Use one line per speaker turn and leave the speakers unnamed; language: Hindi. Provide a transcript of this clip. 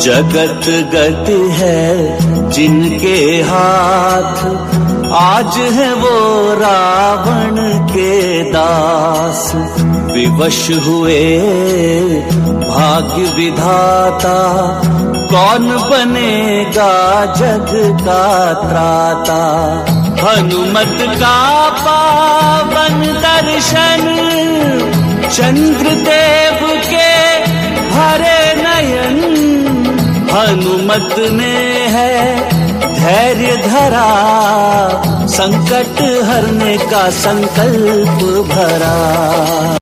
जगत गति है जिनके हाथ, आज है वो रावण के दास। विवश हुए भाग्य विधाता, कौन बनेगा जग का त्राता। हनुमत का पावन दर्शन, चंद्रदेव के भरे नयन। हनुमत ने है धैर्य धरा, संकट हरने का संकल्प भरा।